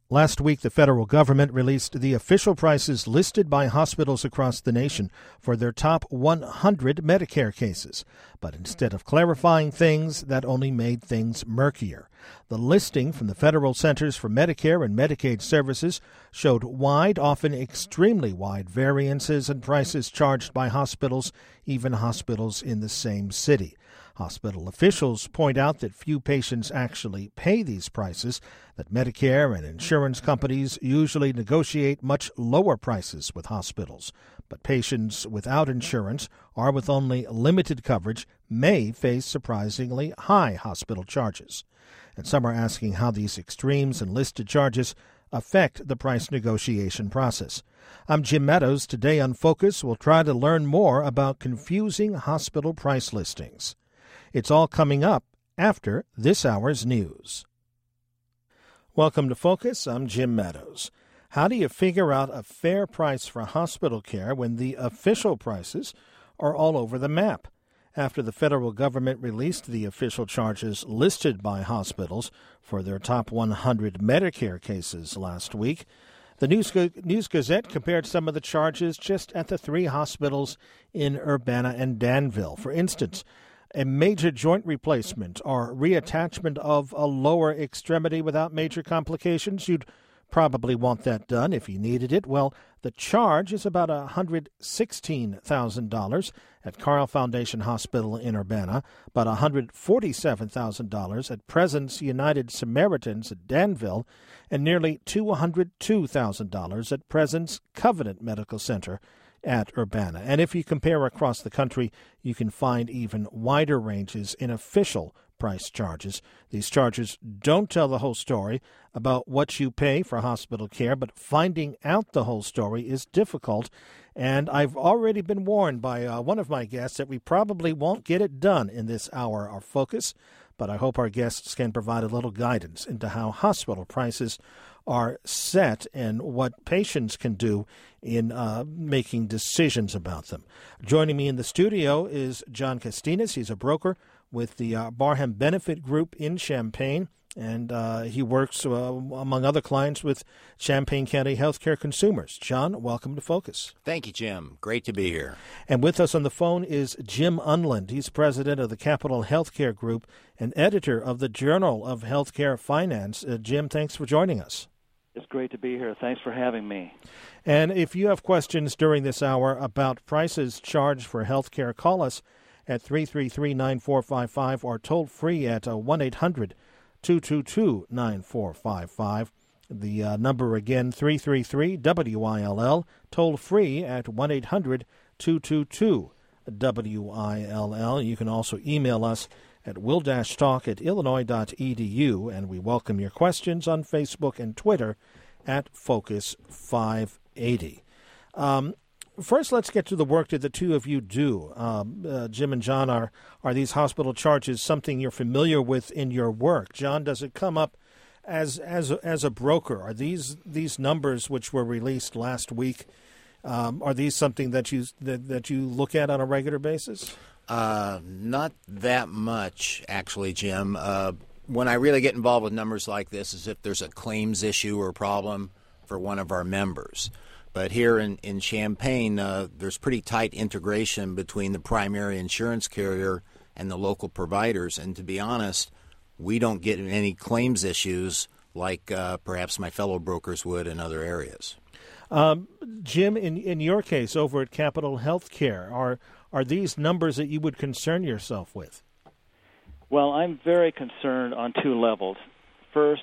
Last week, the federal government released the official prices listed by hospitals across the nation for their top 100 Medicare cases. But instead of clarifying things, that only made things murkier. The listing from the Federal Centers for Medicare and Medicaid Services showed wide, often extremely wide, variances in prices charged by hospitals, even hospitals in the same city. Hospital officials point out that few patients actually pay these prices, that Medicare and insurance companies usually negotiate much lower prices with hospitals. But patients without insurance or with only limited coverage may face surprisingly high hospital charges. And some are asking how these extremes in listed charges affect the price negotiation process. I'm Jim Meadows. Today on Focus, we'll try to learn more about confusing hospital price listings. It's all coming up after this hour's news. Welcome to Focus. I'm Jim Meadows. How do you figure out a fair price for hospital care when the official prices are all over the map? After the federal government released the official charges listed by hospitals for their top 100 Medicare cases last week, the News Gazette compared some of the charges just at the three hospitals in Urbana and Danville. For instance, a major joint replacement or reattachment of a lower extremity without major complications. You'd probably want that done if you needed it. Well, the charge is about $116,000 at Carle Foundation Hospital in Urbana, about $147,000 at Presence United Samaritans at Danville, and nearly $202,000 at Presence Covenant Medical Center at Urbana. And if you compare across the country, you can find even wider ranges in official price charges. These charges don't tell the whole story about what you pay for hospital care, but finding out the whole story is difficult. And I've already been warned by one of my guests that we probably won't get it done in this hour of Focus, but I hope our guests can provide a little guidance into how hospital prices are set and what patients can do in making decisions about them. Joining me in the studio is John Castinas. He's a broker with the Barham Benefit Group in Champaign, and he works, among other clients, with Champaign County Healthcare Consumers. John, welcome to Focus. Thank you, Jim. Great to be here. And with us on the phone is Jim Unland. He's president of the Capital Healthcare Group and editor of the Journal of Healthcare Finance. Jim, thanks for joining us. It's great to be here. Thanks for having me. And if you have questions during this hour about prices charged for health care, call us at 333-9455 or toll free at 1-800-222-9455. The number again, 333-WILL, toll free at 1-800-222-WILL. You can also email us at will-talk@illinois.edu, and we welcome your questions on Facebook and Twitter at Focus 580. First, let's get to the work that the two of you do. Jim and John, are these hospital charges something you're familiar with in your work? John, does it come up as a broker? Are these numbers which were released last week, are these something that you look at on a regular basis? Not that much, actually, Jim. When I really get involved with numbers like this is if there's a claims issue or problem for one of our members. But here in Champaign, there's pretty tight integration between the primary insurance carrier and the local providers. And to be honest, we don't get any claims issues like perhaps my fellow brokers would in other areas. Jim, in your case over at Capital Healthcare, are these numbers that you would concern yourself with? Well, I'm very concerned on two levels. First,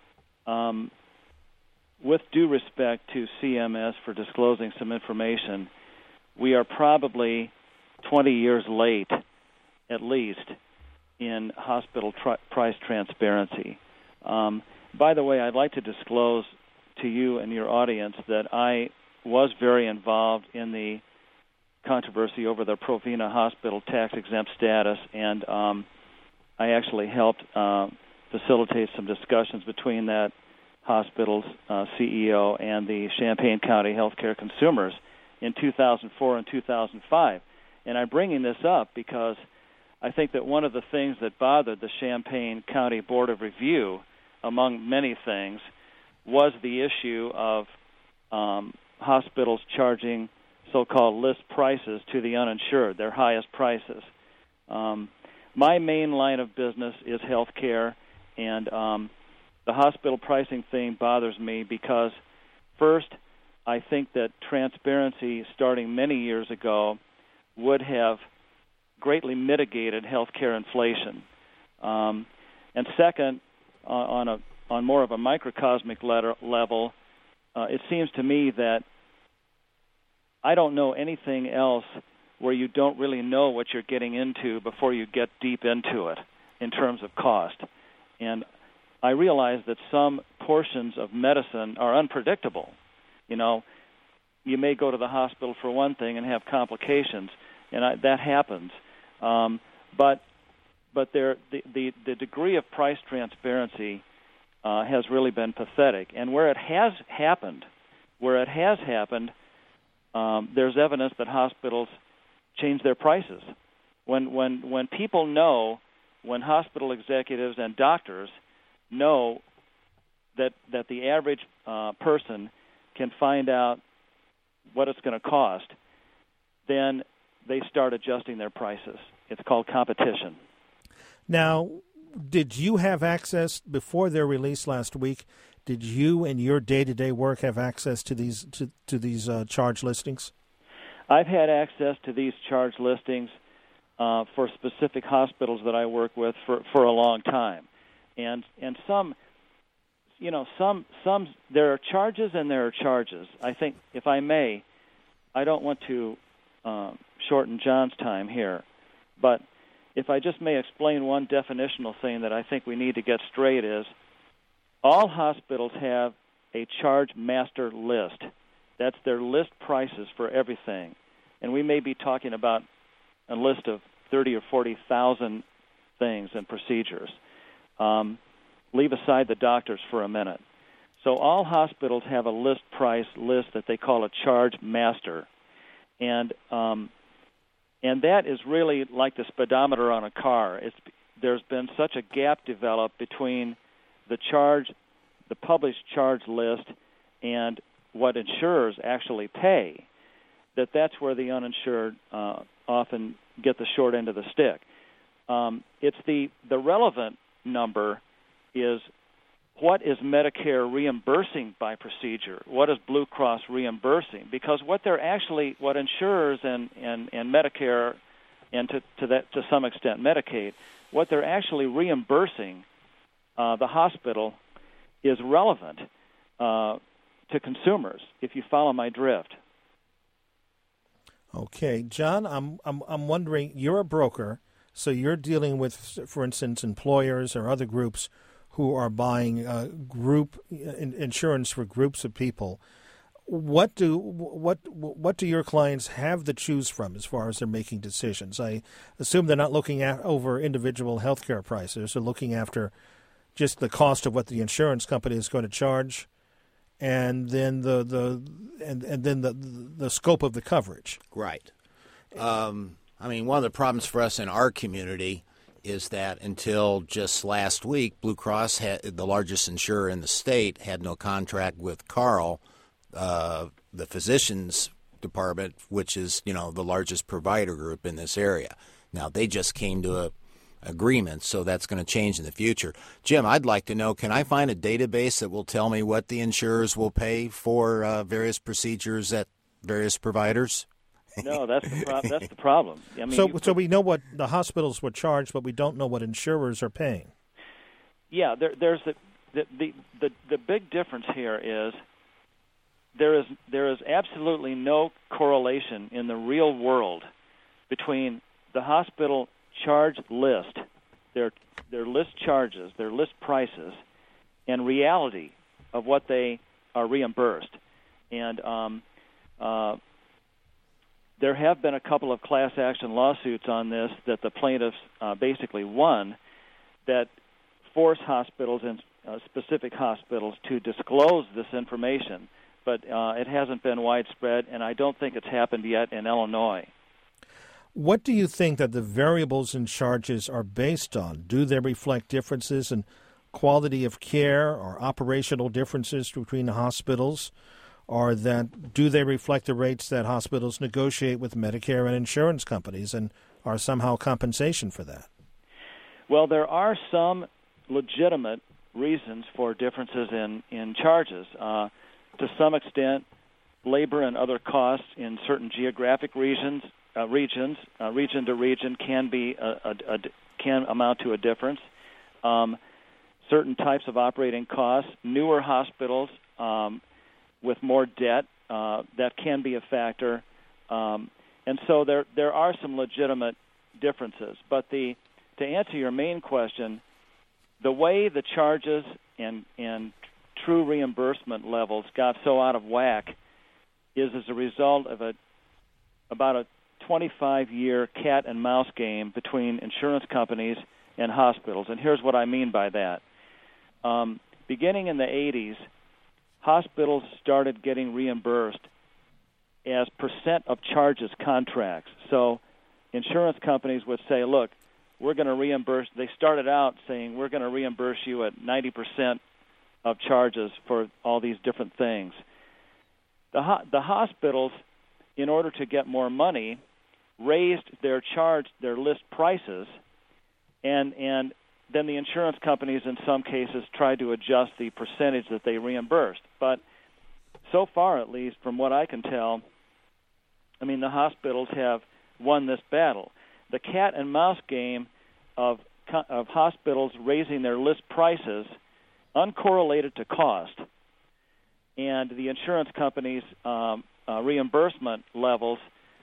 with due respect to CMS for disclosing some information, we are probably 20 years late, at least, in hospital price transparency. By the way, I'd like to disclose to you and your audience that I was very involved in the controversy over the Provena Hospital tax-exempt status, and I actually helped facilitate some discussions between that hospital's CEO and the Champaign County Healthcare Consumers in 2004 and 2005. And I'm bringing this up because I think that one of the things that bothered the Champaign County Board of Review, among many things, was the issue of hospitals charging so-called list prices to the uninsured, their highest prices. My main line of business is healthcare, and the hospital pricing thing bothers me because, first, I think that transparency starting many years ago would have greatly mitigated healthcare inflation. And second, on more of a microcosmic level, it seems to me that I don't know anything else where you don't really know what you're getting into before you get deep into it in terms of cost. And I realize that some portions of medicine are unpredictable. You know, you may go to the hospital for one thing and have complications, and that happens. But the degree of price transparency has really been pathetic. And where it has happened, there's evidence that hospitals change their prices. When people know, when hospital executives and doctors know that the average person can find out what it's going to cost, then they start adjusting their prices. It's called competition. Now, did you have access before their release last week? Did you, in your day-to-day work, have access to these charge listings? I've had access to these charge listings for specific hospitals that I work with for a long time, and some there are charges and there are charges. I think, if I may, I don't want to shorten John's time here, but if I just may explain one definitional thing that I think we need to get straight is, all hospitals have a charge master list. That's their list prices for everything. And we may be talking about a list of 30 or 40,000 things and procedures. Leave aside the doctors for a minute. So all hospitals have a list price list that they call a charge master. And that is really like the speedometer on a car. There's been such a gap developed between the published charge list and what insurers actually pay, that's where the uninsured often get the short end of the stick. It's the relevant number is what is Medicare reimbursing by procedure? What is Blue Cross reimbursing? Because what insurers and Medicare, and to some extent Medicaid, what they're actually reimbursing the hospital is relevant to consumers, if you follow my drift. Okay, John, I'm wondering, you're a broker, so you're dealing with, for instance, employers or other groups who are buying group insurance for groups of people. What do your clients have to choose from as far as they're making decisions? I assume they're not looking over individual health care prices. They're looking after just the cost of what the insurance company is going to charge, and then the scope of the coverage. Right. One of the problems for us in our community is that until just last week, Blue Cross, the largest insurer in the state, had no contract with Carle, the physicians department, which is the largest provider group in this area. Now they just came to a agreement, so that's going to change in the future. Jim, I'd like to know, can I find a database that will tell me what the insurers will pay for various procedures at various providers? No, that's the problem. So we know what the hospitals would charge, but we don't know what insurers are paying. Yeah, there's the big difference here is there is absolutely no correlation in the real world between the hospital charge list, their list charges, their list prices, and reality of what they are reimbursed. And there have been a couple of class action lawsuits on this that the plaintiffs basically won that force hospitals and specific hospitals to disclose this information, but it hasn't been widespread, and I don't think it's happened yet in Illinois. What do you think that the variables in charges are based on? Do they reflect differences in quality of care or operational differences between the hospitals, or that do they reflect the rates that hospitals negotiate with Medicare and insurance companies and are somehow compensation for that? Well, there are some legitimate reasons for differences in charges. To some extent, labor and other costs in certain geographic region to region can amount to a difference. Certain types of operating costs, newer hospitals with more debt, that can be a factor, and so there are some legitimate differences. But to answer your main question, the way the charges and true reimbursement levels got so out of whack is as a result of about a 25-year cat and mouse game between insurance companies and hospitals. And here's what I mean by that. Beginning in the 80s, hospitals started getting reimbursed as percent of charges contracts. So insurance companies would say, look, we're going to reimburse. They started out saying, we're going to reimburse you at 90% of charges for all these different things. The hospitals, in order to get more money, raised their list prices, and then the insurance companies in some cases tried to adjust the percentage that they reimbursed. But so far, at least, from what I can tell, I mean, the hospitals have won this battle. The cat and mouse game of hospitals raising their list prices, uncorrelated to cost, and the insurance companies' reimbursement levels.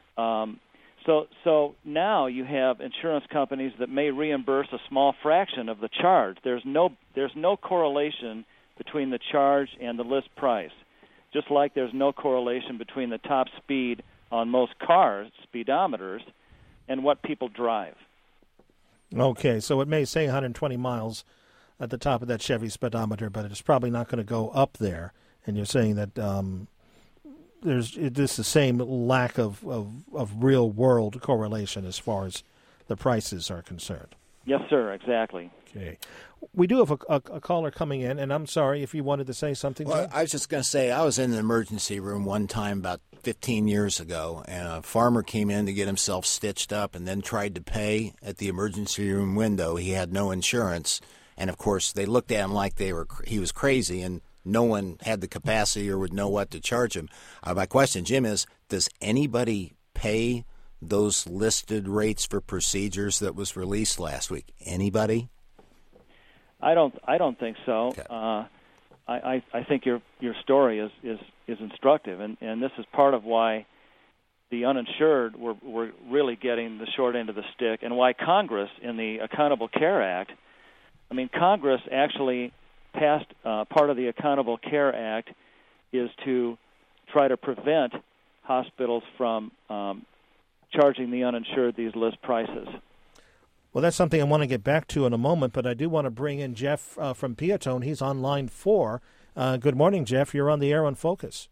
So now you have insurance companies that may reimburse a small fraction of the charge. There's no correlation between the charge and the list price, just like there's no correlation between the top speed on most cars, speedometers, and what people drive. Okay, so it may say 120 miles at the top of that Chevy speedometer, but it's probably not going to go up there. And you're saying that there's the same lack of real world correlation as far as the prices are concerned. Yes, sir, exactly. Okay. We do have a caller coming in, and I'm sorry if you wanted to say something. Well, I was just going to say, I was in the emergency room one time about 15 years ago, and a farmer came in to get himself stitched up and then tried to pay at the emergency room window. He had no insurance, and of course they looked at him like he was crazy, and no one had the capacity or would know what to charge him. My question, Jim, is does anybody pay those listed rates for procedures that was released last week? Anybody? I don't think so. Okay. I think your story is instructive, and this is part of why the uninsured were really getting the short end of the stick, and why Congress in the Accountable Care Act, I mean, Congress actually passed part of the Accountable Care Act is to try to prevent hospitals from charging the uninsured these list prices. Well, that's something I want to get back to in a moment, but I do want to bring in Jeff from Piatone. He's on line 4. Good morning, Jeff. You're on the air on Focus.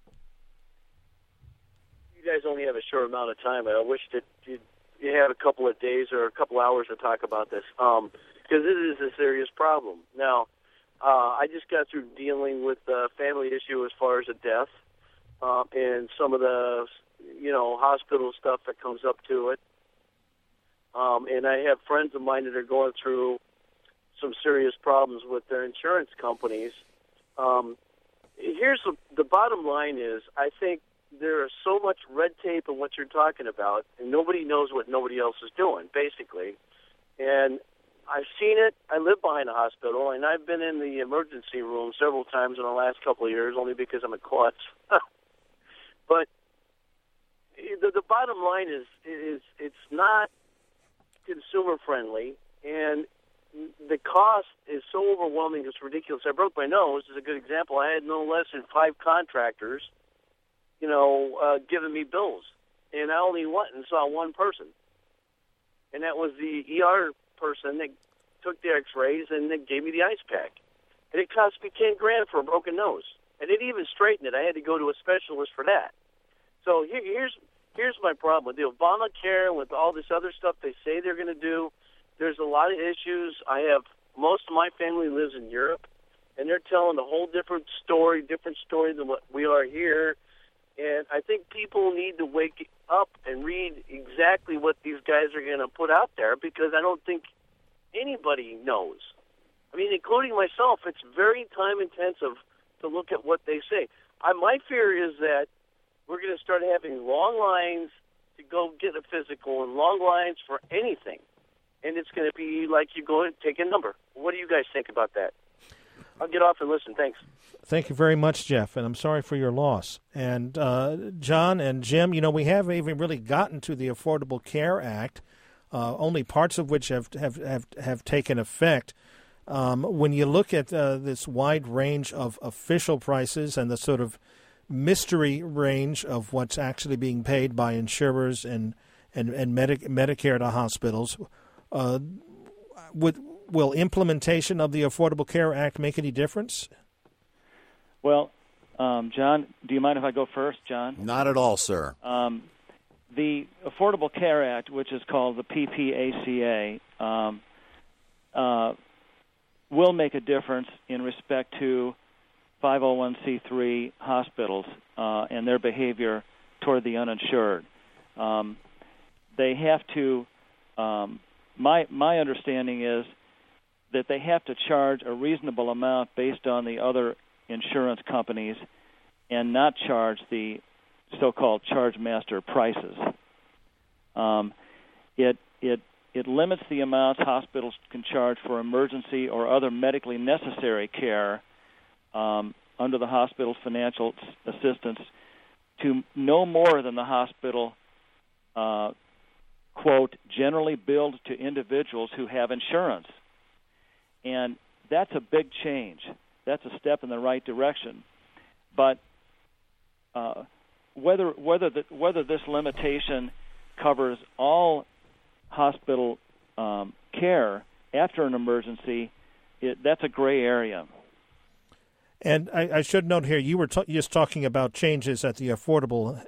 You guys only have a short amount of time. I wish that you had a couple of days or a couple hours to talk about this, because this is a serious problem. Now, I just got through dealing with a family issue as far as a death and some of the, hospital stuff that comes up to it. And I have friends of mine that are going through some serious problems with their insurance companies. Here's the bottom line is, I think there is so much red tape in what you're talking about, and nobody knows what nobody else is doing, basically. And I've seen it. I live behind a hospital, and I've been in the emergency room several times in the last couple of years, only because I'm a klutz. But the bottom line is it's not consumer friendly, and the cost is so overwhelming, it's ridiculous. I broke my nose is a good example. I had no less than 5 contractors, giving me bills, and I only went and saw one person, and that was the ER person that took the X-rays and they gave me the ice pack, and it cost me $10,000 for a broken nose. I didn't even straighten it. I had to go to a specialist for that. So here's my problem with the Obamacare and with all this other stuff they say they're going to do. There's a lot of issues. I have most of my family lives in Europe, and they're telling a whole different story than what we are here. And I think people need to wake up and read exactly what these guys are going to put out there, because I don't think anybody knows. I mean, including myself, it's very time-intensive to look at what they say. My fear is that we're going to start having long lines to go get a physical and long lines for anything. And it's going to be like you go and take a number. What do you guys think about that? I'll get off and listen. Thanks. Thank you very much, Jeff, and I'm sorry for your loss. And John and Jim, we haven't even really gotten to the Affordable Care Act, only parts of which have taken effect. When you look at this wide range of official prices and the sort of mystery range of what's actually being paid by insurers and Medicare to hospitals, will implementation of the Affordable Care Act make any difference? Well, John, do you mind if I go first, John? Not at all, sir. The Affordable Care Act, which is called the PPACA, will make a difference in respect to 501c3 hospitals and their behavior toward the uninsured. They have to, my understanding is that they have to charge a reasonable amount based on the other insurance companies and not charge the so-called charge master prices. It limits the amounts hospitals can charge for emergency or other medically necessary care under the hospital's financial assistance to no more than the hospital, quote, generally billed to individuals who have insurance. And that's a big change. That's a step in the right direction. But whether this limitation covers all hospital care after an emergency, that's a gray area. And I should note here, you were just talking about changes that the Affordable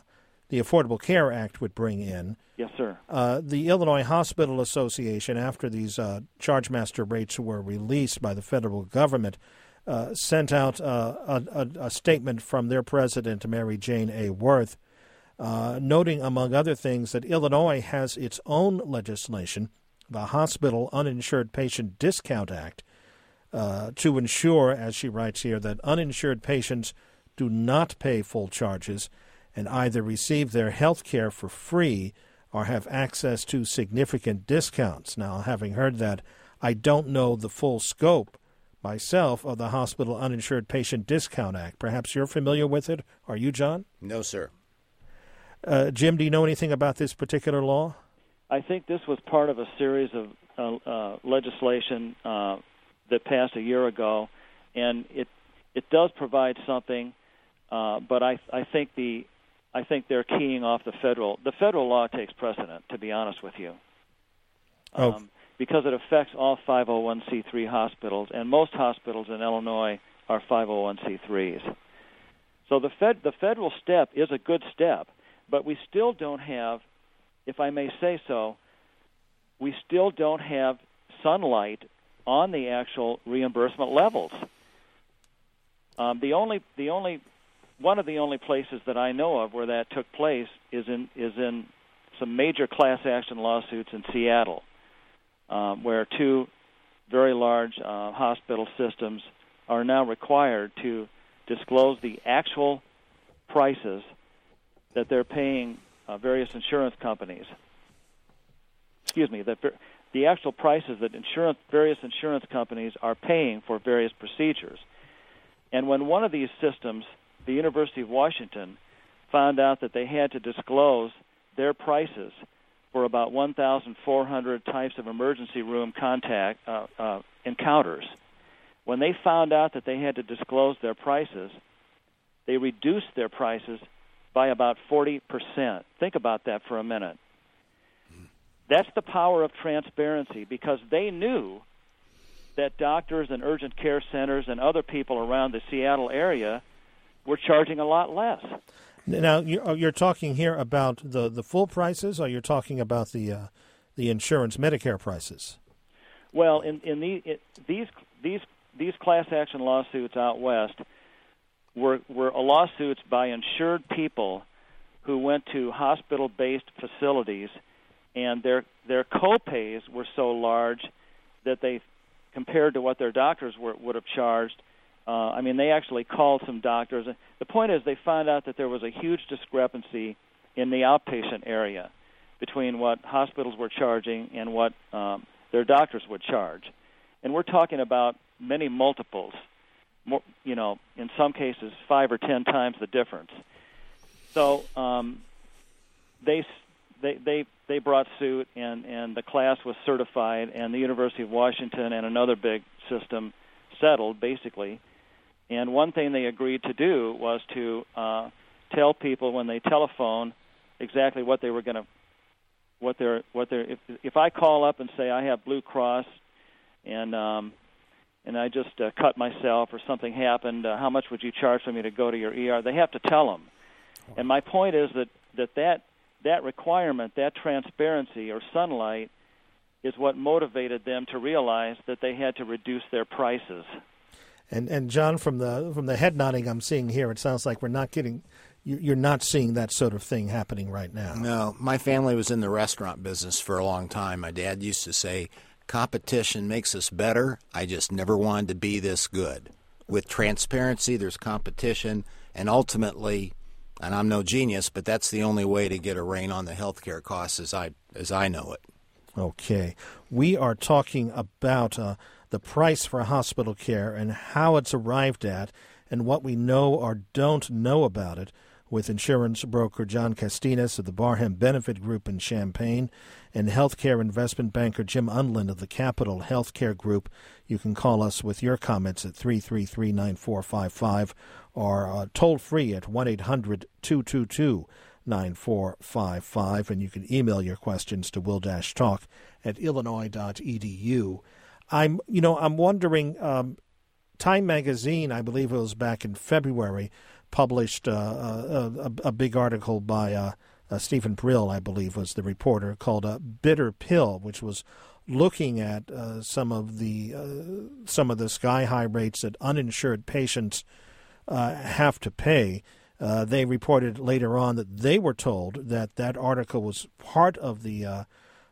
Care Act would bring in. Yes, sir. The Illinois Hospital Association, after these charge master rates were released by the federal government, sent out a statement from their president, Mary Jane A. Worth, noting, among other things, that Illinois has its own legislation, the Hospital Uninsured Patient Discount Act, to ensure, as she writes here, that uninsured patients do not pay full charges and either receive their health care for free or have access to significant discounts. Now, having heard that, I don't know the full scope myself of the Hospital Uninsured Patient Discount Act. Perhaps you're familiar with it. Are you, John? No, sir. Jim, do you know anything about this particular law? I think this was part of a series of legislation that passed a year ago, and it does provide something, but I think they're keying off the federal. The federal law takes precedent, to be honest with you, because it affects all 501c3 hospitals, and most hospitals in Illinois are 501c3s. So the federal step is a good step, but we still don't have, if I may say so, we still don't have sunlight on the actual reimbursement levels. One of the only places that I know of where that took place is in some major class action lawsuits in Seattle, where two very large hospital systems are now required to disclose the actual prices that they're paying various insurance companies. The actual prices that various insurance companies are paying for various procedures. And when one of these systems, the University of Washington, found out that they had to disclose their prices for about 1,400 types of emergency room encounters, when they found out that they had to disclose their prices, they reduced their prices by about 40%. Think about that for a minute. That's the power of transparency, because they knew that doctors and urgent care centers and other people around the Seattle area were charging a lot less. Now, you're talking here about the full prices, or you're talking about the insurance Medicare prices? Well, these class action lawsuits out west were lawsuits by insured people who went to hospital-based facilities, and their co-pays were so large that they, compared to what their doctors would have charged, they actually called some doctors. The point is they found out that there was a huge discrepancy in the outpatient area between what hospitals were charging and what their doctors would charge. And we're talking about many multiples, more, in some cases 5 or 10 times the difference. So they brought suit, and the class was certified, and the University of Washington and another big system settled, basically. And one thing they agreed to do was to tell people when they telephone exactly what they were going to, if I call up and say I have Blue Cross and I just cut myself or something happened, how much would you charge for me to go to your ER? They have to tell them. And my point is that requirement, that transparency or sunlight, is what motivated them to realize that they had to reduce their prices. And John, from the head nodding I'm seeing here, it sounds like you're not seeing that sort of thing happening right now. No, my family was in the restaurant business for a long time. My dad used to say, competition makes us better. I just never wanted to be this good. With transparency, there's competition, and ultimately, and I'm no genius, but that's the only way to get a rein on the healthcare costs as I know it. Okay. We are talking about the price for hospital care and how it's arrived at and what we know or don't know about it with insurance broker John Castinas of the Barham Benefit Group in Champaign and healthcare investment banker Jim Unland of the Capital Healthcare Group. You can call us with your comments at 333-9455 or toll free at 1-800-222-9455, and you can email your questions to will-talk@illinois.edu. I'm wondering, Time Magazine, I believe it was back in February, published a big article by Stephen Brill, I believe was the reporter, called "Bitter Pill," which was looking at some of the sky-high rates that uninsured patients have to pay. They reported later on that they were told that article was part of the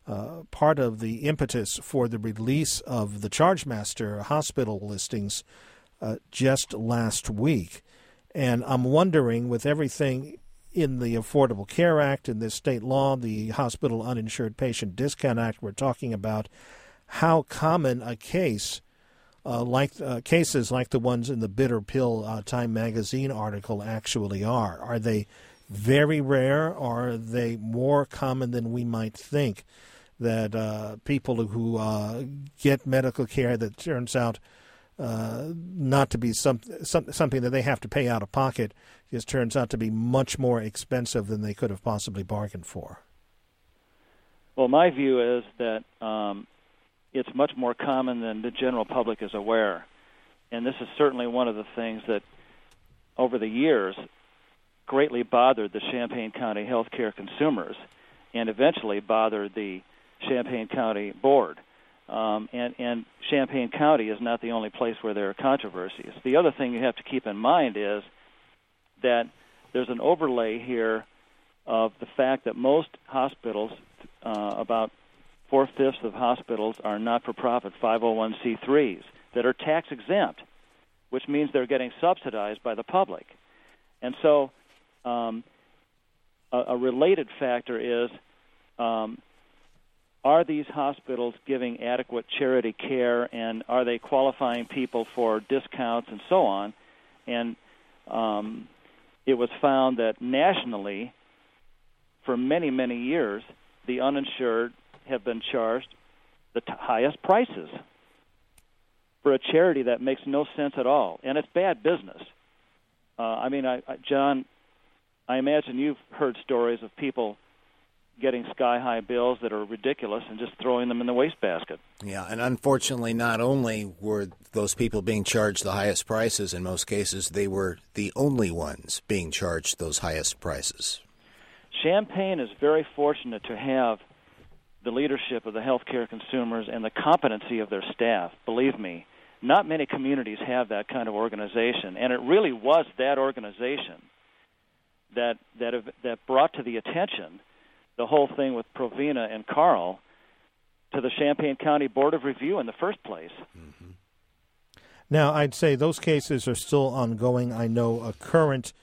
impetus for the release of the Chargemaster hospital listings just last week. And I'm wondering, with everything in the Affordable Care Act and this state law, the Hospital Uninsured Patient Discount Act we're talking about, how common a case cases like the ones in the Bitter Pill Time Magazine article actually are. Are they very rare, or are they more common than we might think, that people who get medical care that turns out not to be something that they have to pay out of pocket, just turns out to be much more expensive than they could have possibly bargained for? Well, my view is that it's much more common than the general public is aware. And this is certainly one of the things that, over the years, greatly bothered the Champaign County healthcare consumers and eventually bothered the Champaign County Board. And Champaign County is not the only place where there are controversies. The other thing you have to keep in mind is that there's an overlay here of the fact that most hospitals, about 4/5 of hospitals, are not-for-profit 501c3s that are tax-exempt, which means they're getting subsidized by the public. And so a related factor is, are these hospitals giving adequate charity care, and are they qualifying people for discounts and so on? And it was found that nationally, for many, many years, the uninsured have been charged the highest prices for a charity that makes no sense at all, and it's bad business. John, I imagine you've heard stories of people getting sky-high bills that are ridiculous and just throwing them in the wastebasket. Yeah, and unfortunately, not only were those people being charged the highest prices, in most cases, they were the only ones being charged those highest prices. Champaign is very fortunate to have the leadership of the healthcare consumers and the competency of their staff. Believe me, not many communities have that kind of organization, and it really was that organization that brought to the attention the whole thing with Provena and Carl to the Champaign County Board of Review in the first place. Mm-hmm. Now, I'd say those cases are still ongoing. I know a current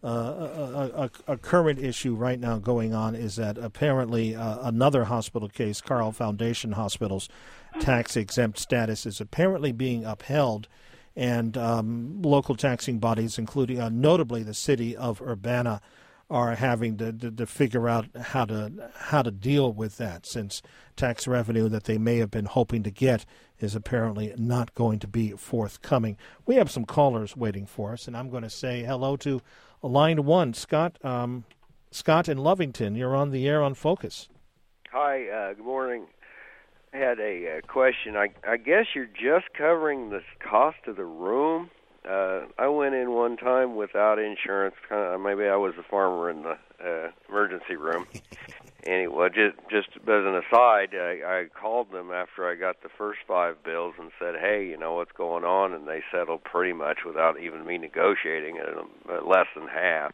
issue right now going on is that apparently another hospital case, Carl Foundation Hospital's tax-exempt status, is apparently being upheld, and local taxing bodies, including notably the city of Urbana, are having to figure out how to deal with that, since tax revenue that they may have been hoping to get is apparently not going to be forthcoming. We have some callers waiting for us, and I'm going to say hello to line one, Scott. Scott in Lovington, you're on the air on Focus. Hi, good morning. I had a question. I guess you're just covering the cost of the room. I went in one time without insurance. Maybe I was a farmer in the emergency room. Anyway, just as an aside, I called them after I got the first 5 bills and said, hey, you know what's going on? And they settled pretty much without even me negotiating at less than half.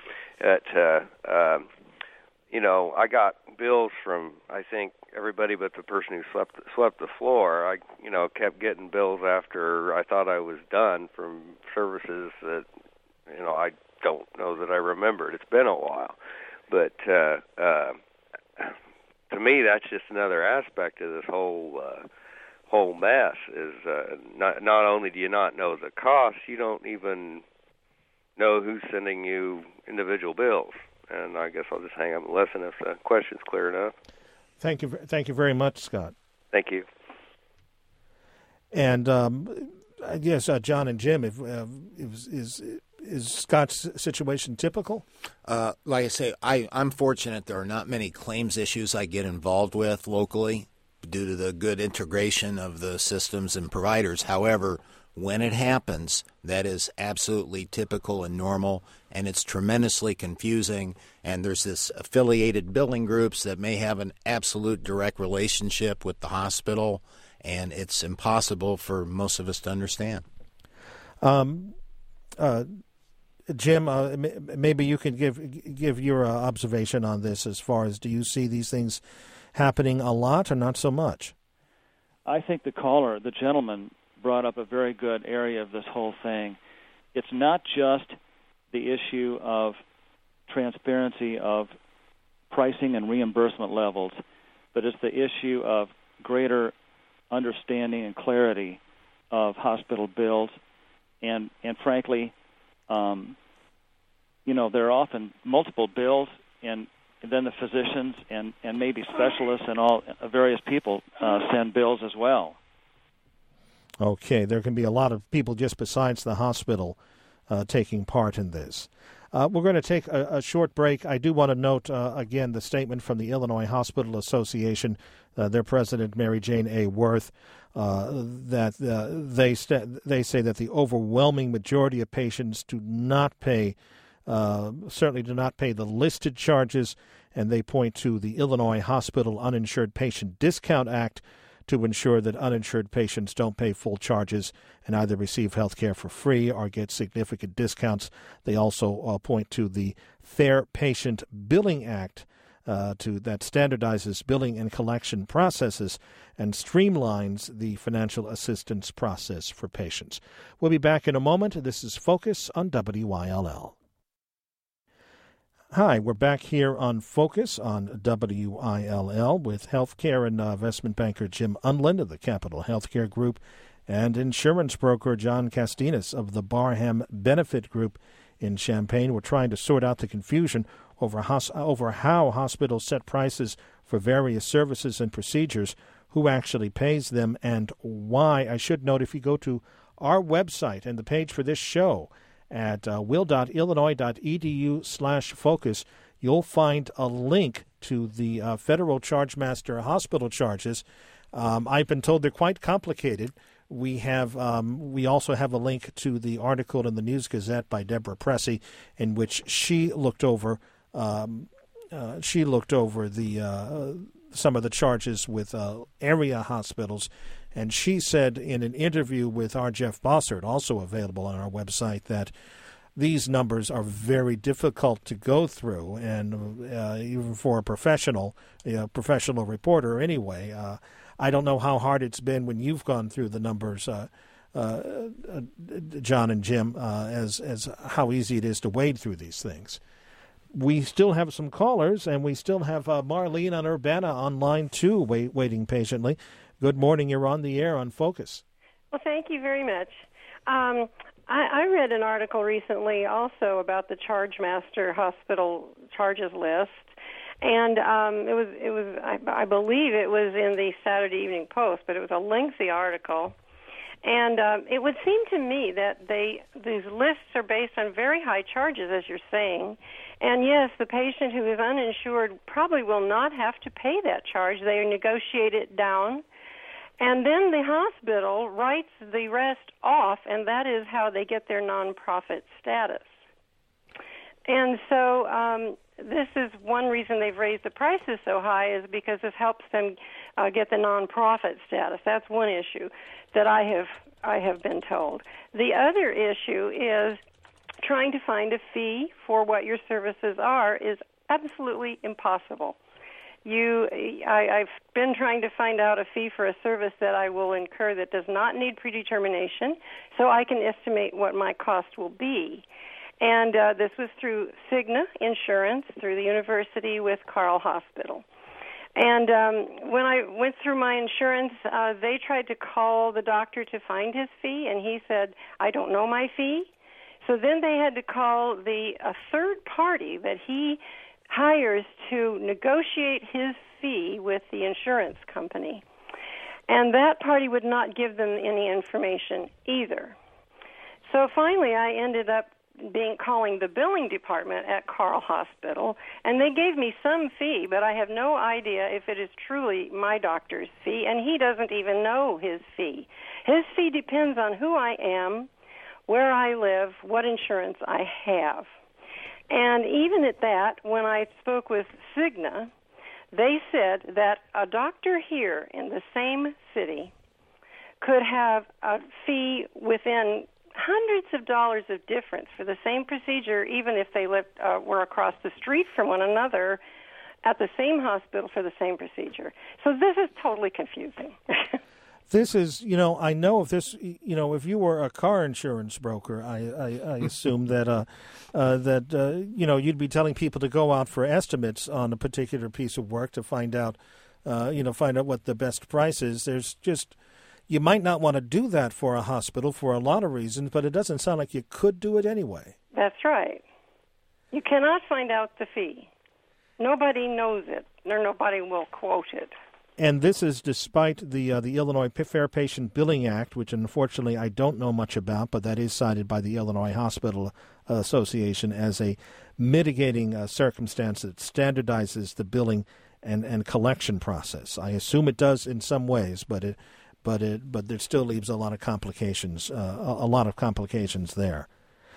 I got bills from, I think, everybody but the person who swept the floor. I kept getting bills after I thought I was done from services that, I don't know that I remembered. It's been a while. But to me, that's just another aspect of this whole mess. Is not only do you not know the costs, you don't even know who's sending you individual bills. And I guess I'll just hang up and listen if the question's clear enough. Thank you very much, Scott. Thank you. And I guess John and Jim, is Scott's situation typical? Like I say, I'm fortunate there are not many claims issues I get involved with locally due to the good integration of the systems and providers. However, when it happens, that is absolutely typical and normal, and it's tremendously confusing. And there's this affiliated billing groups that may have an absolute direct relationship with the hospital, and it's impossible for most of us to understand. Jim, maybe you can give your observation on this as far as, do you see these things happening a lot or not so much? I think the gentleman, brought up a very good area of this whole thing. It's not just the issue of transparency of pricing and reimbursement levels, but it's the issue of greater understanding and clarity of hospital bills, and frankly, there are often multiple bills, and then the physicians and maybe specialists and all various people send bills as well. Okay, there can be a lot of people just besides the hospital taking part in this. We're going to take a short break. I do want to note, again, the statement from the Illinois Hospital Association, their president, Mary Jane A. Worth, that they say that the overwhelming majority of patients do not pay, certainly do not pay the listed charges, and they point to the Illinois Hospital Uninsured Patient Discount Act to ensure that uninsured patients don't pay full charges and either receive health care for free or get significant discounts. They also point to the Fair Patient Billing Act that standardizes billing and collection processes and streamlines the financial assistance process for patients. We'll be back in a moment. This is Focus on WYLL. Hi, we're back here on Focus on WILL with healthcare and investment banker Jim Unland of the Capital Healthcare Group and insurance broker John Castinas of the Barham Benefit Group in Champaign. We're trying to sort out the confusion over how hospitals set prices for various services and procedures, who actually pays them, and why. I should note, if you go to our website and the page for this show, at will.illinois.edu/focus, you'll find a link to the federal chargemaster hospital charges. I've been told they're quite complicated. We also have a link to the article in the News Gazette by Deborah Pressey, in which she looked over the some of the charges with area hospitals. And she said in an interview with our Jeff Bossert, also available on our website, that these numbers are very difficult to go through, and even for a professional reporter anyway. I don't know how hard it's been when you've gone through the numbers, John and Jim, as how easy it is to wade through these things. We still have some callers, and we still have Marlene on Urbana on line 2 waiting patiently. Good morning. You're on the air on Focus. Well, thank you very much. I read an article recently also about the ChargeMaster hospital charges list, and it was I believe it was in the Saturday Evening Post, but it was a lengthy article. And it would seem to me that these lists are based on very high charges, as you're saying. And yes, the patient who is uninsured probably will not have to pay that charge. They negotiate it down. And then the hospital writes the rest off, and that is how they get their nonprofit status. And so this is one reason they've raised the prices so high, is because this helps them get the nonprofit status. That's one issue that I have been told. The other issue is trying to find a fee for what your services are is absolutely impossible. I've been trying to find out a fee for a service that I will incur that does not need predetermination, so I can estimate what my cost will be. And this was through Cigna Insurance, through the university with Carle Hospital. And when I went through my insurance, they tried to call the doctor to find his fee, and he said, I don't know my fee. So then they had to call a third party that he hires to negotiate his fee with the insurance company. And that party would not give them any information either. So finally I ended up calling the billing department at Carle Hospital, and they gave me some fee, but I have no idea if it is truly my doctor's fee, and he doesn't even know his fee. His fee depends on who I am, where I live, what insurance I have. And even at that, when I spoke with Cigna, they said that a doctor here in the same city could have a fee within hundreds of dollars of difference for the same procedure, even if they were across the street from one another at the same hospital for the same procedure. So this is totally confusing. This is, I know if this, if you were a car insurance broker, I assume that you'd be telling people to go out for estimates on a particular piece of work to find out what the best price is. There's just, you might not want to do that for a hospital for a lot of reasons, but it doesn't sound like you could do it anyway. That's right. You cannot find out the fee. Nobody knows it, or nobody will quote it. And this is despite the Illinois Fair Patient Billing Act, which unfortunately I don't know much about, but that is cited by the Illinois Hospital Association as a mitigating circumstance that standardizes the billing and collection process. I assume it does in some ways, but it still leaves a lot of complications. There.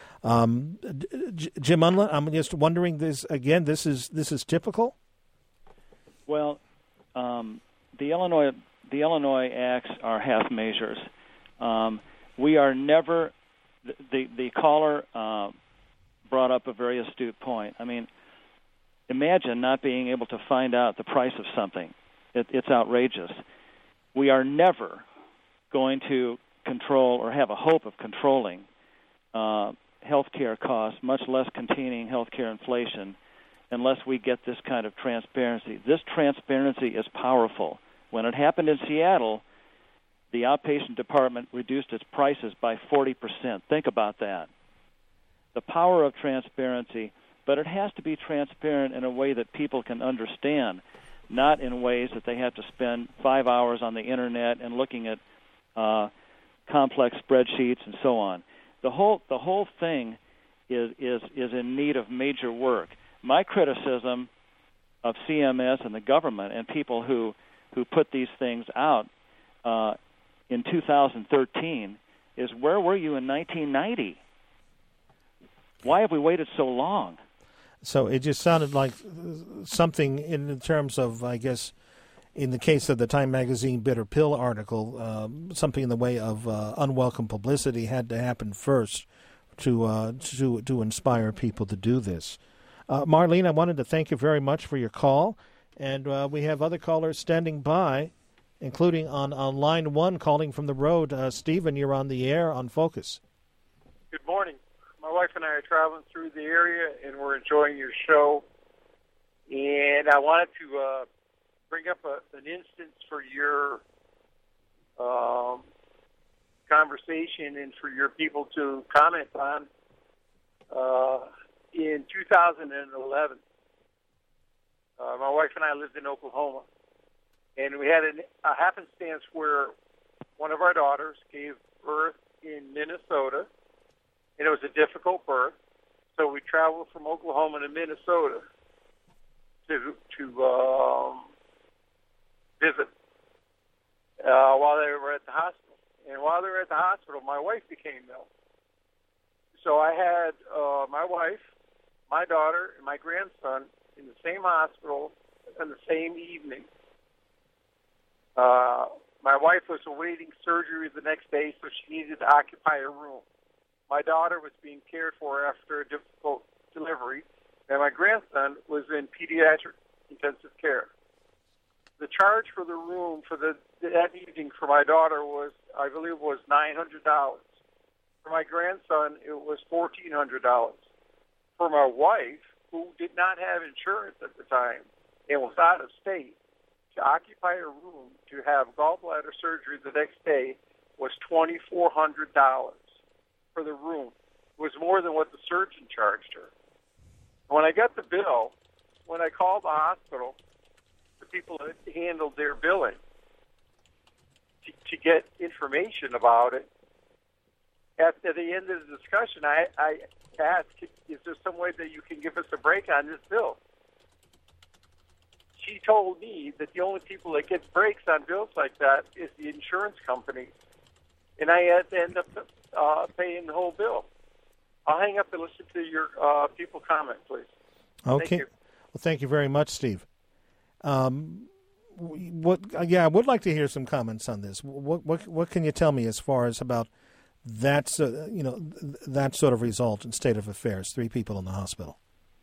Jim Unlin, I'm just wondering, this is typical. Well. The Illinois acts are half measures. We are never. The caller brought up a very astute point. I mean, imagine not being able to find out the price of something. It's outrageous. We are never going to control or have a hope of controlling healthcare costs, much less containing healthcare inflation, unless we get this kind of transparency. This transparency is powerful. When it happened in Seattle, the outpatient department reduced its prices by 40%. Think about that. The power of transparency, but it has to be transparent in a way that people can understand, not in ways that they have to spend 5 hours on the Internet and looking at complex spreadsheets and so on. The whole thing is in need of major work. My criticism of CMS and the government and people who put these things out in 2013 is, where were you in 1990? Why have we waited so long? So it just sounded like something in terms of, I guess, in the case of the Time Magazine Bitter Pill article, something in the way of unwelcome publicity had to happen first to inspire people to do this. Marlene, I wanted to thank you very much for your call, and we have other callers standing by, including on line 1 calling from the road. Stephen, you're on the air on Focus. Good morning. My wife and I are traveling through the area, and we're enjoying your show. And I wanted to bring up an instance for your conversation and for your people to comment on. In 2011, my wife and I lived in Oklahoma, and we had a happenstance where one of our daughters gave birth in Minnesota, and it was a difficult birth. So we traveled from Oklahoma to Minnesota to visit while they were at the hospital. And while they were at the hospital, my wife became ill. So I had my wife, my daughter, and my grandson in the same hospital on the same evening. My wife was awaiting surgery the next day, so she needed to occupy a room. My daughter was being cared for after a difficult delivery, and my grandson was in pediatric intensive care. The charge for the room for that evening for my daughter was, I believe, was $900. For my grandson, it was $1,400. For my wife, who did not have insurance at the time and was out of state, to occupy a room to have gallbladder surgery the next day was $2,400 for the room. It was more than what the surgeon charged her. When I got the bill, when I called the hospital, the people that handled their billing to get information about it, at the end of the discussion, I asked, is there some way that you can give us a break on this bill? She told me that the only people that get breaks on bills like that is the insurance company, and I had to end up paying the whole bill. I'll hang up and listen to your people comment, please. Okay. Thank you. Well, thank you very much, Steve. I would like to hear some comments on this. What can you tell me as far as about that sort of result in state of affairs? 3 people in the hospital.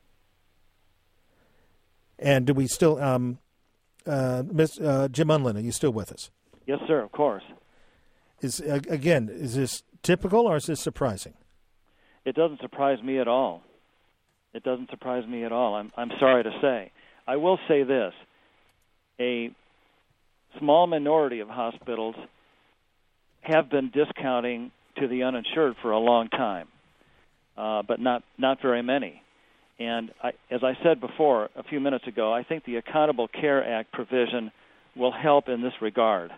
And do we still, Miss Jim Unlin, are you still with us? Yes, sir, of course. Is this typical or is this surprising? It doesn't surprise me at all. It doesn't surprise me at all. I'm sorry to say. I will say this. A small minority of hospitals have been discounting to the uninsured for a long time, but not very many. And as I said before a few minutes ago, I think the Accountable Care Act provision will help in this regard.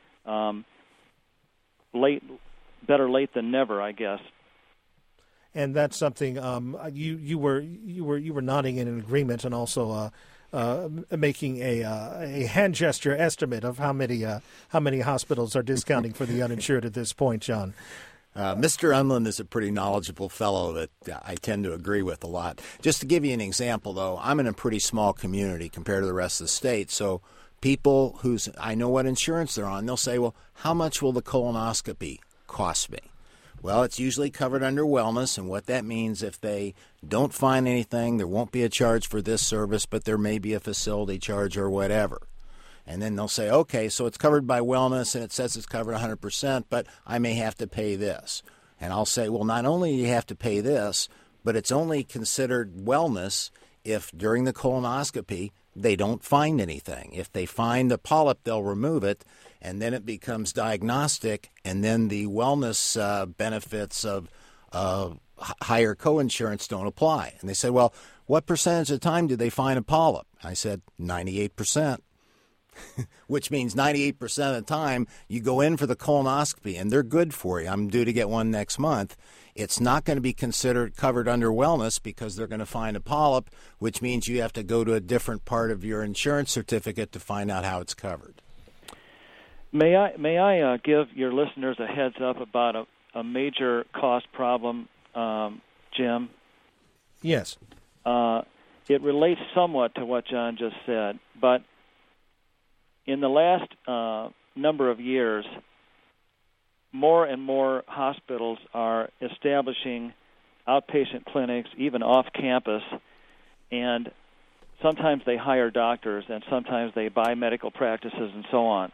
Better late than never, I guess. And that's something you were nodding in agreement, and also making a hand gesture estimate of how many hospitals are discounting for the uninsured at this point, John. Mr. Unlin is a pretty knowledgeable fellow that I tend to agree with a lot. Just to give you an example, though, I'm in a pretty small community compared to the rest of the state, so people I know what insurance they're on, they'll say, well, how much will the colonoscopy cost me? Well, it's usually covered under wellness, and what that means, if they don't find anything, there won't be a charge for this service, but there may be a facility charge or whatever. And then they'll say, okay, so it's covered by wellness, and it says it's covered 100%, but I may have to pay this. And I'll say, well, not only do you have to pay this, but it's only considered wellness if during the colonoscopy they don't find anything. If they find a polyp, they'll remove it, and then it becomes diagnostic, and then the wellness benefits of higher coinsurance don't apply. And they say, well, what percentage of the time do they find a polyp? I said, 98%. Which means 98% of the time you go in for the colonoscopy and they're good for you. I'm due to get one next month. It's not going to be considered covered under wellness because they're going to find a polyp, which means you have to go to a different part of your insurance certificate to find out how it's covered. May I give your listeners a heads up about a major cost problem, Jim? Yes. It relates somewhat to what John just said, but in the last number of years, more and more hospitals are establishing outpatient clinics, even off campus, and sometimes they hire doctors, and sometimes they buy medical practices, and so on.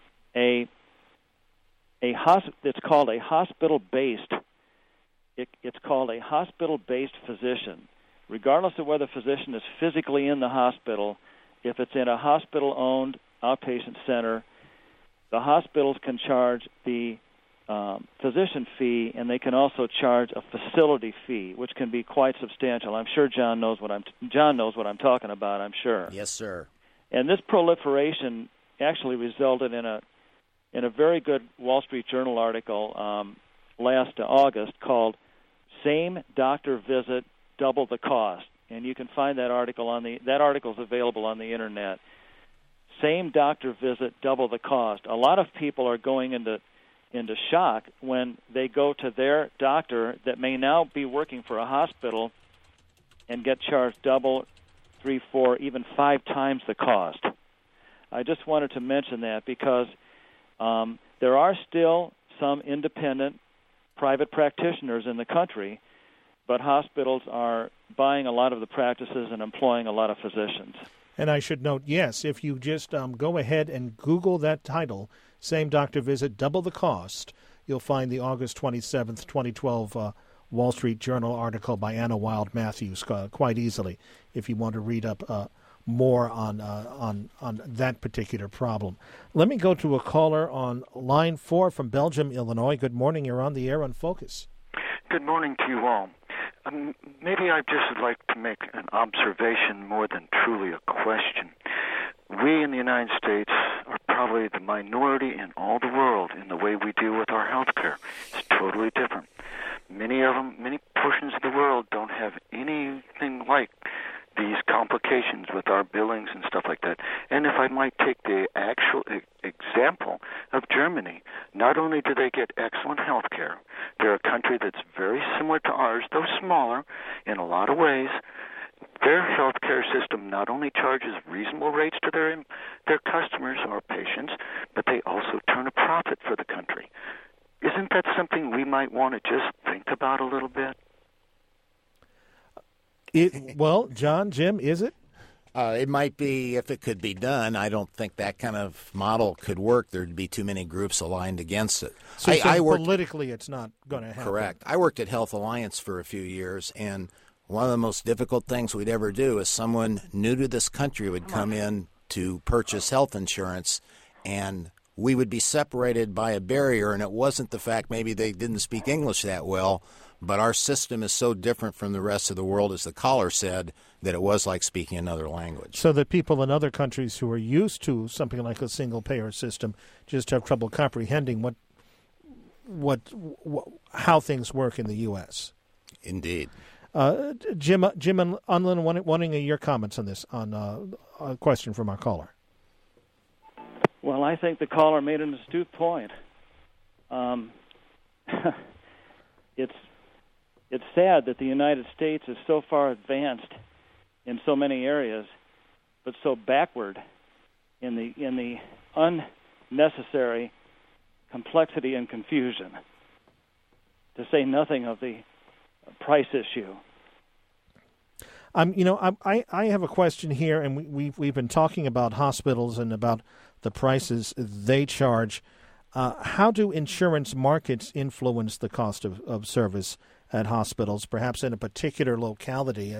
It's called a hospital-based. It's called a hospital-based physician. Regardless of whether the physician is physically in the hospital, if it's in a hospital-owned outpatient center, the hospitals can charge the physician fee, and they can also charge a facility fee, which can be quite substantial. I'm sure John knows what I'm talking about. I'm sure. Yes, sir. And this proliferation actually resulted in a very good Wall Street Journal article last August called "Same Doctor Visit, Double the Cost," and you can find that article that article is available on the internet. Same doctor visit, double the cost. A lot of people are going into shock when they go to their doctor that may now be working for a hospital and get charged double, 3, 4, even 5 times the cost. I just wanted to mention that because there are still some independent private practitioners in the country, but hospitals are buying a lot of the practices and employing a lot of physicians. And I should note, yes, if you just go ahead and Google that title, Same Doctor Visit, Double the Cost, you'll find the August 27th, 2012 Wall Street Journal article by Anna Wild Matthews quite easily if you want to read up more on that particular problem. Let me go to a caller on line 4 from Belgium, Illinois. Good morning. You're on the air on Focus. Good morning to you all. Maybe I'd just like to make an observation more than truly a question. We in the United States are probably the minority in all the world in the way we deal with our health care. It's totally different. Many portions of the world don't have anything like these complications with our billings and stuff like that. And if I might take the actual example of Germany, not only do they get excellent health care, they're a country that's very similar to ours, though smaller in a lot of ways. Their health care system not only charges reasonable rates to their customers or patients, but they also turn a profit for the country. Isn't that something we might want to just think about a little bit? Well, John, Jim, is it? It might be if it could be done. I don't think that kind of model could work. There'd be too many groups aligned against it. So politically it's not going to happen. Correct. I worked at Health Alliance for a few years, and one of the most difficult things we'd ever do is someone new to this country would come in to purchase health insurance, and we would be separated by a barrier, and it wasn't the fact maybe they didn't speak English that well, but our system is so different from the rest of the world, as the caller said, that it was like speaking another language. So that people in other countries who are used to something like a single-payer system just have trouble comprehending how things work in the U.S. Indeed. Jim and Unlin, wanting your comments on this, on a question from our caller. Well, I think the caller made an astute point. It's sad that the United States is so far advanced in so many areas, but so backward in the unnecessary complexity and confusion, to say nothing of the price issue. I have a question here, and we've been talking about hospitals and about the prices they charge. How do insurance markets influence the cost of service at hospitals, perhaps in a particular locality?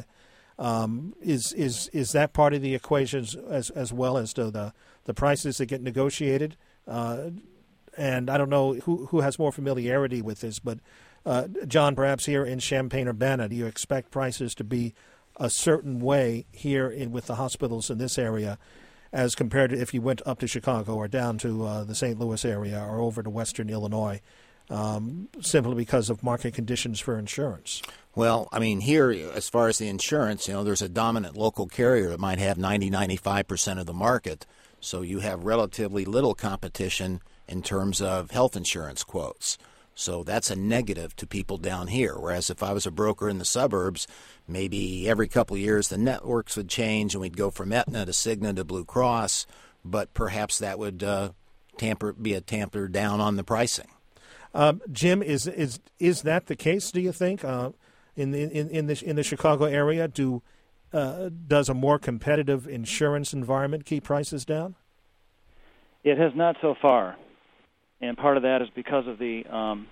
Is that part of the equation as well as the prices that get negotiated? And I don't know who has more familiarity with this, but John, perhaps here in Champaign-Urbana, do you expect prices to be a certain way here with the hospitals in this area as compared to if you went up to Chicago or down to the St. Louis area or over to western Illinois, simply because of market conditions for insurance? Well, I mean, here, as far as the insurance, there's a dominant local carrier that might have 95% of the market, so you have relatively little competition in terms of health insurance quotes. So that's a negative to people down here. Whereas if I was a broker in the suburbs, maybe every couple of years the networks would change and we'd go from Aetna to Cigna to Blue Cross, but perhaps that would be a tamper down on the pricing. Jim, is that the case? Do you think in the Chicago area? Does a more competitive insurance environment keep prices down? It has not so far, and part of that is because of the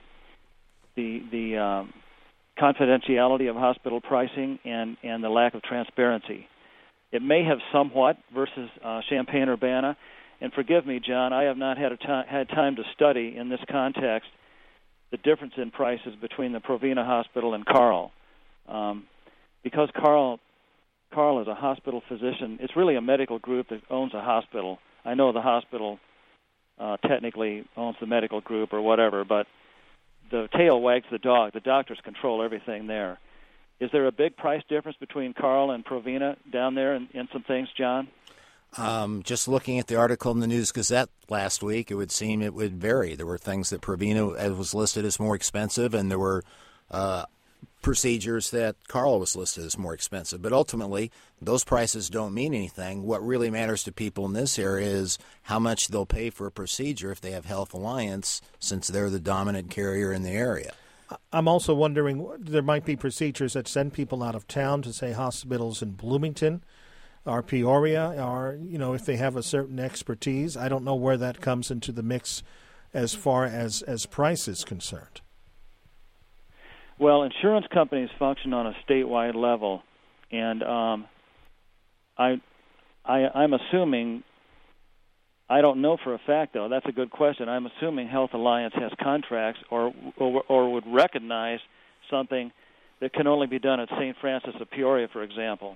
confidentiality of hospital pricing and the lack of transparency. It may have somewhat versus Champaign-Urbana, and forgive me, John, I have not had time to study in this context the difference in prices between the Provena Hospital and Carle. Because Carle is a hospital physician, it's really a medical group that owns a hospital. I know the hospital technically owns the medical group or whatever, but the tail wags the dog. The doctors control everything there. Is there a big price difference between Carle and Provena down there in some things, John? Just looking at the article in the News Gazette last week, it would seem it would vary. There were things that Provena was listed as more expensive, and there were procedures that Carle was listed as more expensive. But ultimately, those prices don't mean anything. What really matters to people in this area is how much they'll pay for a procedure if they have Health Alliance, since they're the dominant carrier in the area. I'm also wondering, there might be procedures that send people out of town to, say, hospitals in Bloomington or Peoria, or, if they have a certain expertise. I don't know where that comes into the mix as far as price is concerned. Well, insurance companies function on a statewide level, and I'm assuming, I don't know for a fact, though, that's a good question. I'm assuming Health Alliance has contracts or would recognize something that can only be done at St. Francis of Peoria, for example.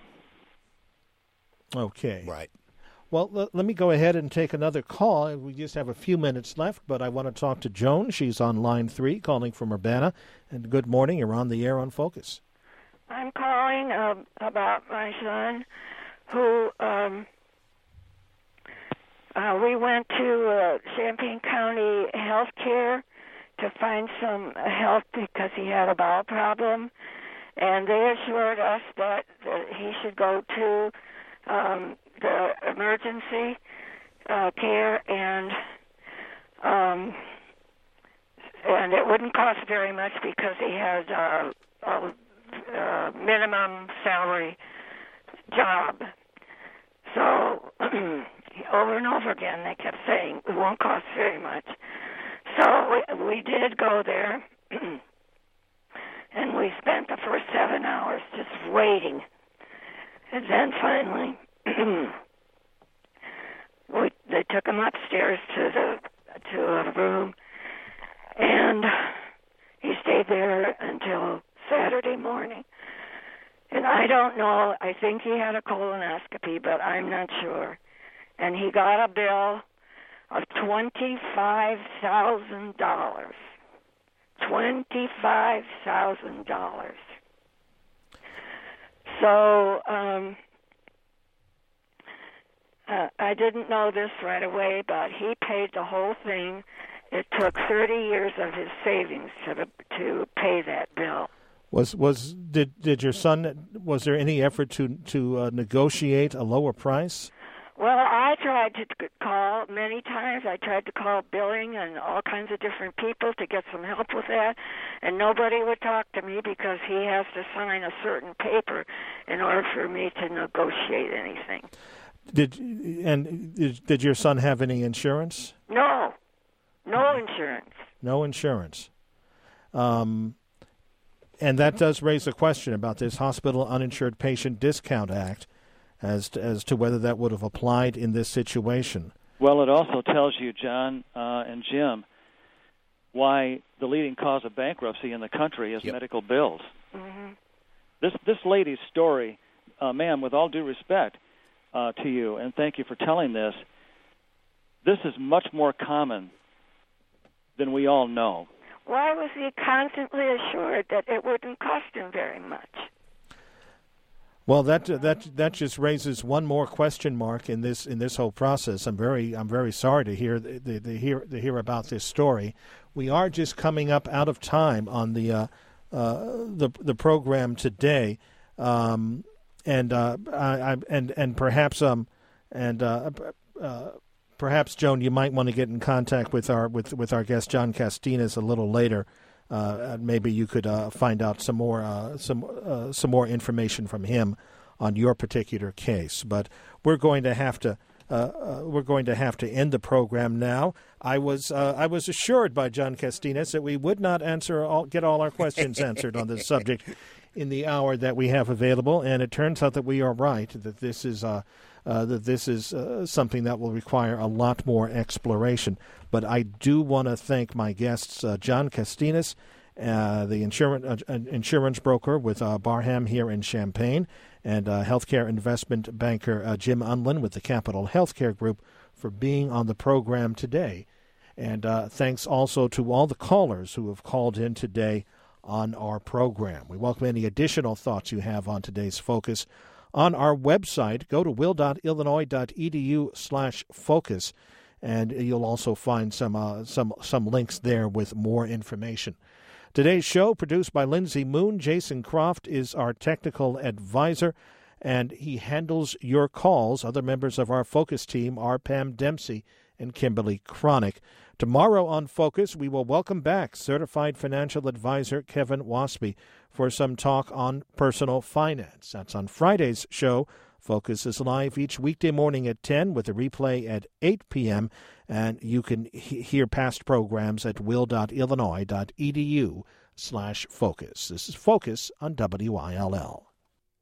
Okay. Right. Well, let me go ahead and take another call. We just have a few minutes left, but I want to talk to Joan. She's on line 3, calling from Urbana. And good morning. You're on the air on Focus. I'm calling about my son, who we went to Champaign County Health Care to find some help because he had a bowel problem, and they assured us that he should go to the emergency care, and it wouldn't cost very much because he had a minimum salary job. So over and over again they kept saying it won't cost very much. So we did go there, and we spent the first 7 hours just waiting. And then finally, they took him upstairs to a room, and he stayed there until Saturday morning. And I don't know, I think he had a colonoscopy, but I'm not sure. And he got a bill of $25,000. $25,000. So I didn't know this right away, but he paid the whole thing. It took 30 years of his savings to pay that bill. Did your son, was there any effort to negotiate a lower price? Well, I tried to call many times. I tried to call billing and all kinds of different people to get some help with that, and nobody would talk to me because he has to sign a certain paper in order for me to negotiate anything. Did your son have any insurance? No insurance. No insurance. And that does raise a question about this Hospital Uninsured Patient Discount Act as to whether that would have applied in this situation. Well, it also tells you, John and Jim, why the leading cause of bankruptcy in the country is medical bills. Mm-hmm. This lady's story, ma'am, with all due respect to you, and thank you for telling this is much more common than we all know. Why was he constantly assured that it wouldn't cost him very much? Well, that just raises one more question mark in this whole process. I'm very sorry to hear about this story. We are just coming up out of time on the program today, and perhaps perhaps, Joan, you might want to get in contact with our guest John Castinas a little later. Maybe you could find out some more information from him on your particular case. But we're going to have to end the program now. I was assured by John Castinas that we would not get all our questions answered on this subject in the hour that we have available, and it turns out that we are right. That this is something that will require a lot more exploration. But I do want to thank my guests, John Castinas, the insurance broker with Barham here in Champaign, and healthcare investment banker Jim Unlin with the Capital Healthcare Group, for being on the program today. And thanks also to all the callers who have called in today on our program. We welcome any additional thoughts you have on today's focus. On our website, go to will.illinois.edu/focus, and you'll also find some links there with more information. Today's show, produced by Lindsay Moon. Jason Croft is our technical advisor, and he handles your calls. Other members of our Focus team are Pam Dempsey and Kimberly Cronick. Tomorrow on Focus, we will welcome back certified financial advisor Kevin Waspy for some talk on personal finance. That's on Friday's show. Focus is live each weekday morning at 10 with a replay at 8 p.m., and you can hear past programs at will.illinois.edu/focus. This is Focus on WILL.